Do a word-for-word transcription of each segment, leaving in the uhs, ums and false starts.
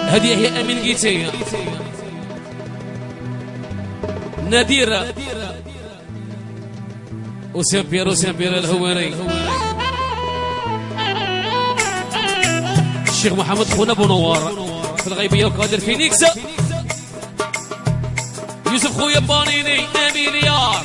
هذه هي امين قيتي نادير وسامبير وسامبير الهواري الشيخ محمد خونا بونوار في الغيبيه وقادر فينيكس يوسف خويا بانيني اميليار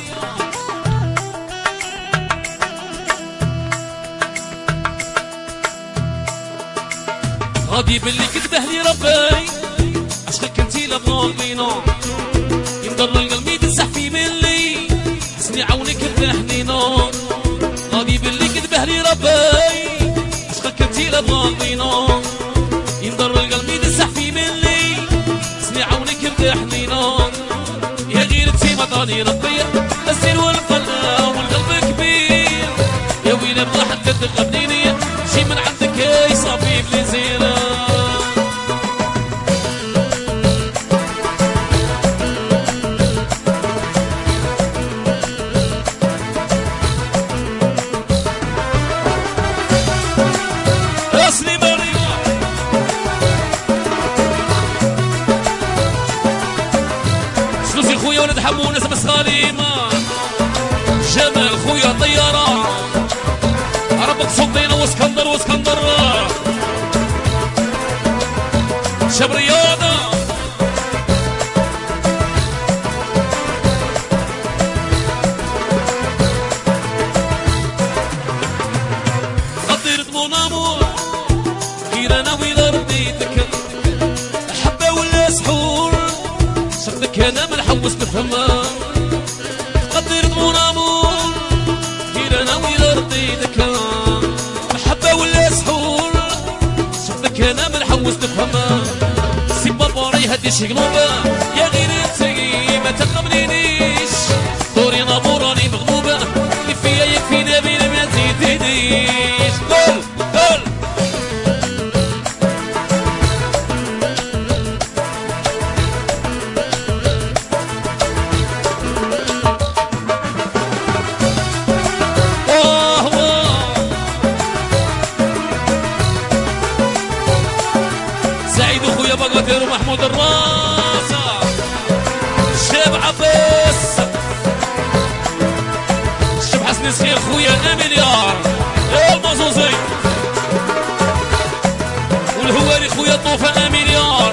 غادي باللي كتبه لي ربي عشقك انتي لبنانينا ينضر القلب يدسح في ملي حسني عونك بحنينا غادي باللي كتبه لي ربي عشقك انتي لبنانينا ينضر القلب يدسح في ملي حسني عونك بحنينا يا غير انتي مطاني ربي السير والقلب والقلب كبير يا ويلي بلا حتى تقبليني شي من عندك يا صافي بلي زينه حمو ناس بس غاليمة جمال خويا طيارة ربك صدينا واسكندر واسكندر شاب رياضة خطيرة منامور غير انا ويلا رديتك حبة ولا سحور شفتك انا منحوس نفهمها قدرت منامور غير انا ويلا رضيتك محبة ولا سحور شفتك انا منحوس نفهمها سي بابا هدي شي قلوبة يا غير انتي ما تقبلينيش دوري نابوراني مغلوبة اللي فيا يكفينا بين ما تزيدينيش قول قول بقدر محمود الراسة الشاب عباس الشاب حسن سخير خويا اميليار المازوزي والهواري خويا طوفة اميليار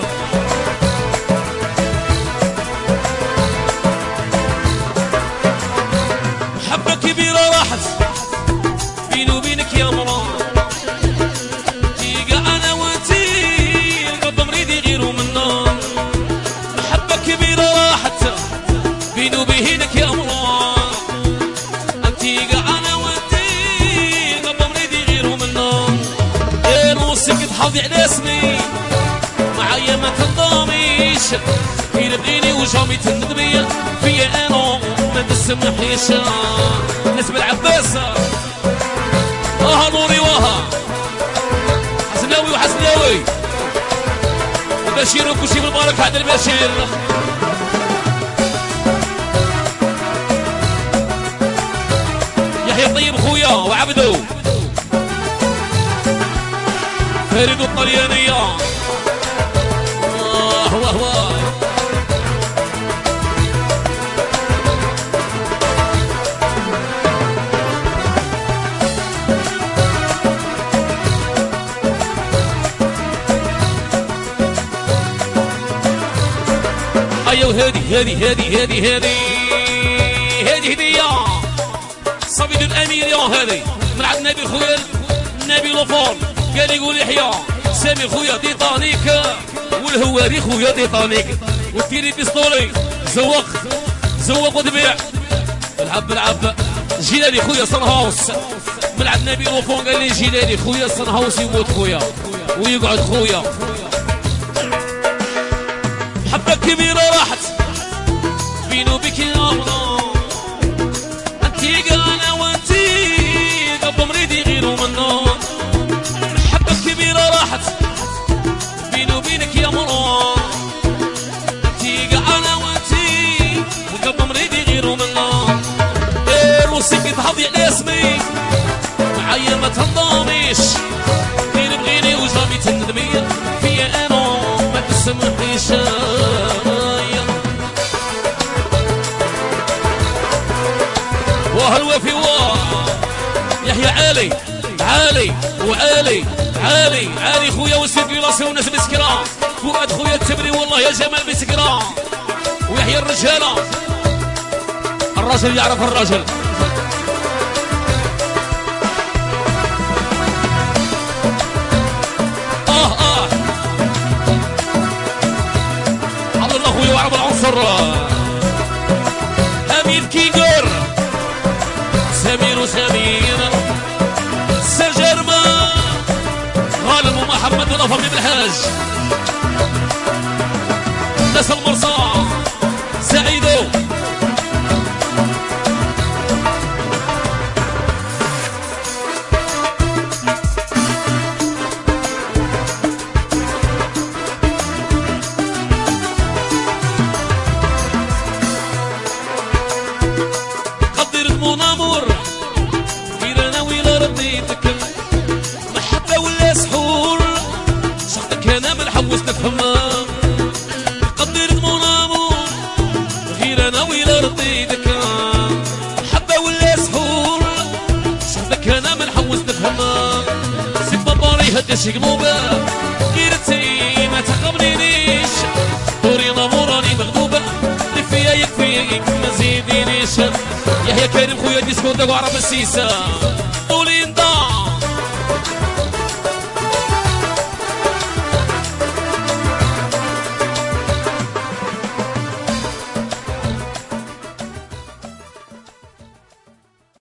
محبة كبيرة راحت بيني وبينك يا مرام بيني وبينك يا الله انتي قاعنا وانتي قبل مريدي غيرهم النوم ايه نوصيك تحافظي على اسمي معايا ما تنضاميش في بغيني وجامي تندمي فيا انا ما تسمحيش نسبة العباسة اه نوري واها حسناوي وحسناوي البشير وكل شي بالبارك هذا البشير يحيى طيب خويا وعبدو فريد الطليانية الله وهو ايوه هادي هادي هادي هادي هادي هادي هدية صبي الامير يا هذي من عند النبي خويا النبي لوفون قال يقول يحيى سامي خويا تيتانيك والهواري خويا تيتانيك والتيري بيستولي زوق زوق وتبيع العب العب جيلاني خويا صن هاوس من عند النبي لوفون قال لي جيلاني خويا صن هاوس يموت خويا ويقعد خويا حبة كبيرة راحت بيني وبيك يا الله انتي انا وانتي قبل مريدي غيرهم النوم محبة كبيرة راحت بيني وبينك يا مرام انتي انا وانتي وقبل مريدي غيرهم النوم ايه روسيك تحافظي على اسمي معايا ما تنضاميش غير بغيني وجامي تندمي فيا انا ما عالي عالي عالي خويا والسيركيلاسيون والناس مسكرة فؤاد خويا التبري والله يا جمال مسكرة ويحيى الرجالة الراجل يعرف الراجل اه اه عبد الله خويا وعرب العنصر امير كينجر سمير وسمير سجرما غالب ومحمد والافضل بالحاج ناس المرصى سعيدو قدرت منامور غير انا ويلا رديتك محبه ولا سحور شخطك انا ما نحوس نفهمها قدرت منامور غير انا ويلا رديتك محبه ولا سحور شخطك انا ما نحوس نفهمها سيب باباري هدا شي قلوبه غير انتي ما تخبرينيش دوري ناموراني مغلوبه اللي فيا يكفيك ما زيدينيش يحيى كريم خويا ديسكو داك وعرب السيسه قولي انت